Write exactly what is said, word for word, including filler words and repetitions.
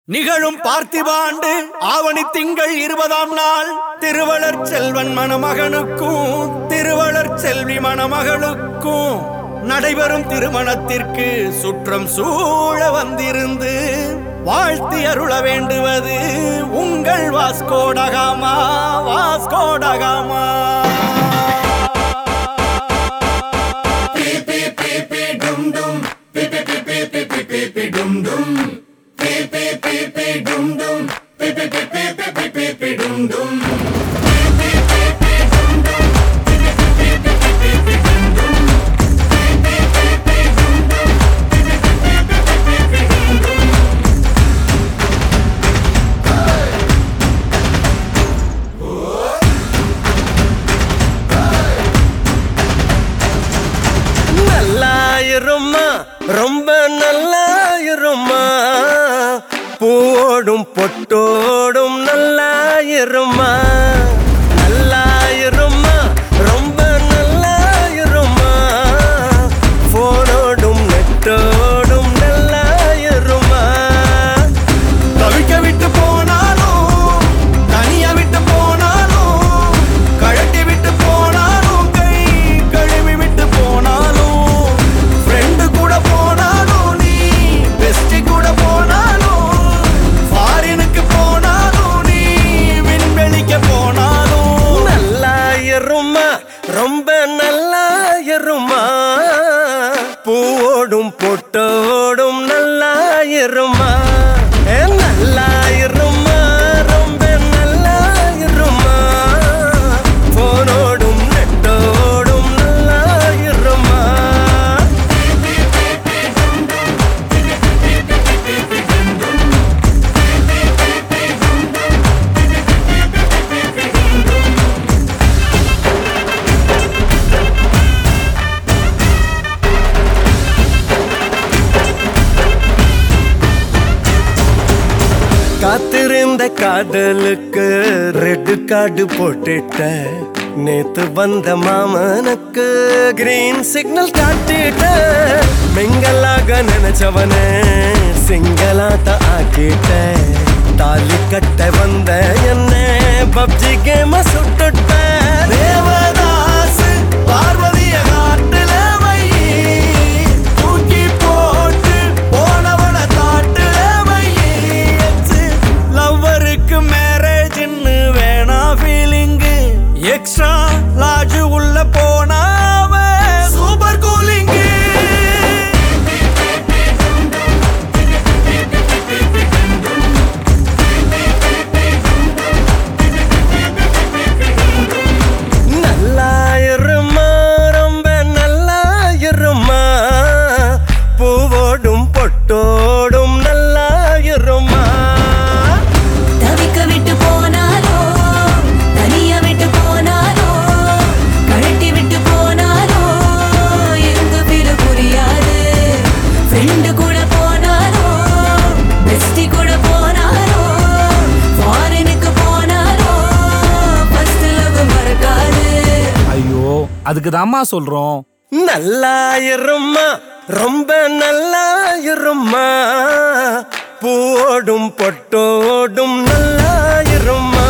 நிகழும் பார்த்திபாண்டு ஆவணி திங்கள் இருபதாம் நாள் திருவளர் செல்வன் மணமகனுக்கும் திருவளர் செல்வி மணமகளுக்கும் நடைபெறும் திருமணத்திற்கு சுற்றம் சூழ வந்திருந்து வாழ்த்தி அருள வேண்டுவது உங்கள் வாஸ்கோ ட காமா வாஸ்கோ ட காமா. ரொம்ப நல்லாயிருமா பூவோடும் பொட்டோடும் நல்லாயிருமா நல்லாயிருமா ரொம்ப நல்லாயிருமா போனோடும் நெட்டோடும் நல்லாயிருமா. தவிக்க விட்டு போனாலும் தனியா விட்டு போனாலும் கழட்டி விட்டு போனாலும் கை கழுவி விட்டு போனாலும் ஃப்ரெண்டு கூட போனாலும் நீ பெஸ்டி கூட போனாலும் ஃபாரினுக்கு போனாலும் நீ விண்வெளிக்கு போனாலும் நல்லாயிருமா ரொம்ப நல்லாயிருமா பூவோடும் பொட்டோடும் நல்லாயிருமா நல்லாயிருமா ரொம்ப நல்லாயிருமா போனோடும் நெட்டோடும் நல்லாயிருமா. காத்திருந்த காதலுக்கு ரெட் கார்டு போட்டுட்ட நேத்து வந்த மாமனுக்கு கிரீன் சிக்னல் காட்டிட்ட மிங்கலாக நினைச்சவன சிங்கலாட்ட ஆக்கிட்ட தாலி கட்ட வந்த என்ன பப்ஜி கேம சுட்டுட்ட. தேவதாஸ் பார்வதிய காட்டுல வை தூக்கி போட்டு போனவன தாட்டுல வை லவ்வருக்கு மேரேஜ்னு வேணா ஃபீலிங்கு எக்ஸ்ட்ரா லார்ஜ் உள்ள போனாவ சூப்பர் கூலிங்கு. நல்லாயிருமா ரொம்ப நல்லாயிருமா பூவோடும் பொட்டோடும் நல்லாயிருமா. தவிக்க விட்டு போனாலோ தனியா விட்டு போனாலோ கழட்டி விட்டு போனாலோ எங்க பேரு புரியாது ஃப்ரெண்டு கூட போனாலோ பெஸ்டி கூட போனாலோ ஃபாரினுக்கு போனாலோ ஃபர்ஸ்ட் லவ் மறக்காது. ஐயோ அதுக்கு தாம்மா சொல்றோம். நல்லாயிருமா ரொம்ப நல்லாயிருமா பூவோடும் பொட்டோடும் நல்லாயிருமா